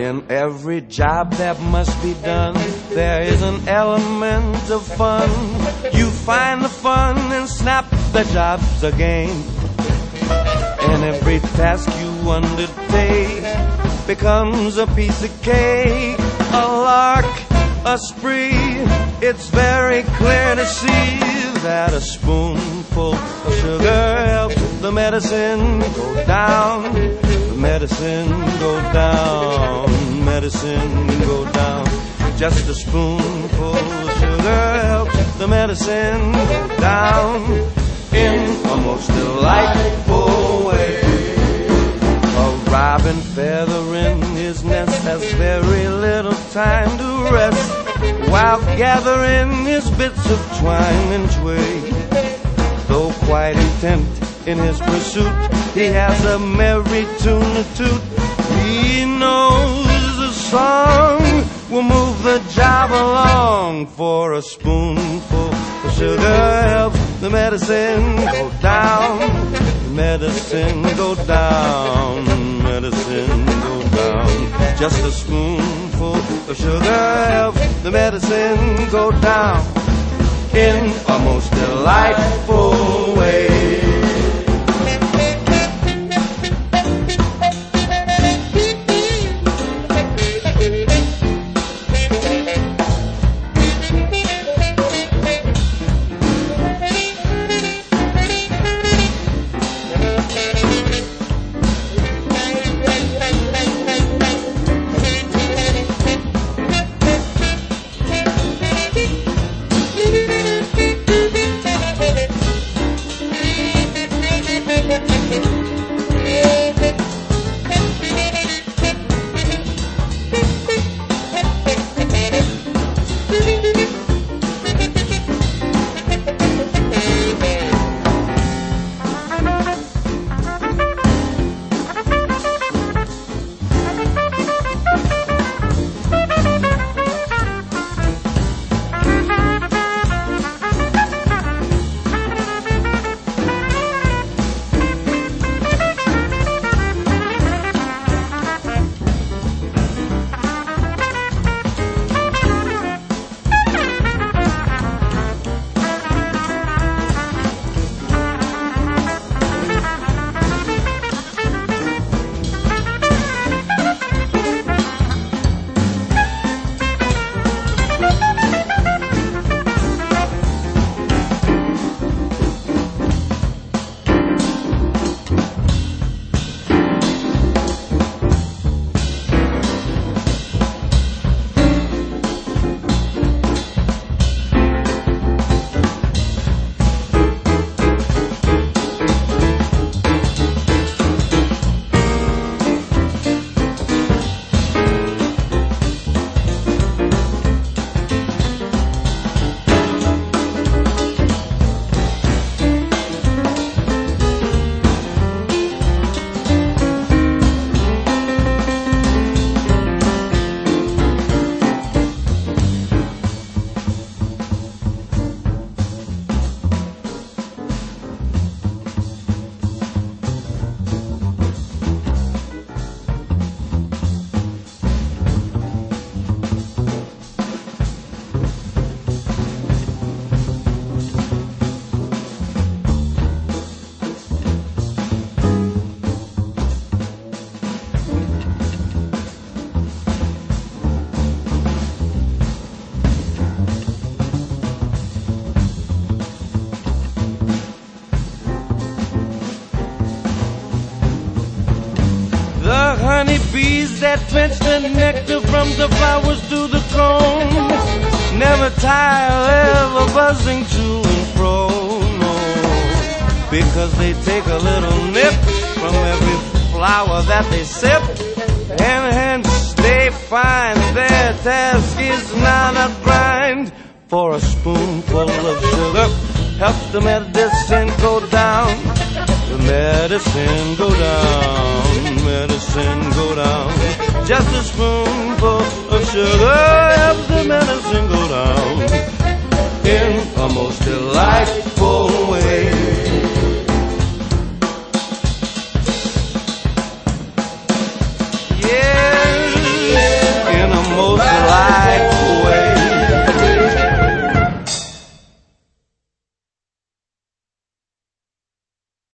In every job that must be done, there is an element of fun. You find the fun and snap, the job's a game. And every task you undertake becomes a piece of cake, a lark, a spree. It's very clear to see that a spoonful of sugar helps the medicine go down. The medicine go down, medicine go down. Just a spoonful of sugar helps the medicine go down in a most delightful way. A robin feathering his nest has very little time to rest, while gathering his bits of twine and twig. Though quite intent in his pursuit, he has a merry tune to toot. He knows a song will move the job along, for a spoonful of sugar helps the medicine go down. Medicine go down, medicine go down. Just a spoonful of sugar helps the medicine go down in a most delightful way. Honeybees that fetch the nectar from the flowers to the comb never tire, ever buzzing to and fro, no, because they take a little nip from every flower that they sip, and hence they find their task is not a grind. For a spoonful of sugar helps the medicine go down. The medicine go down, medicine go down. Just a spoonful of sugar helps the medicine go down in a most delightful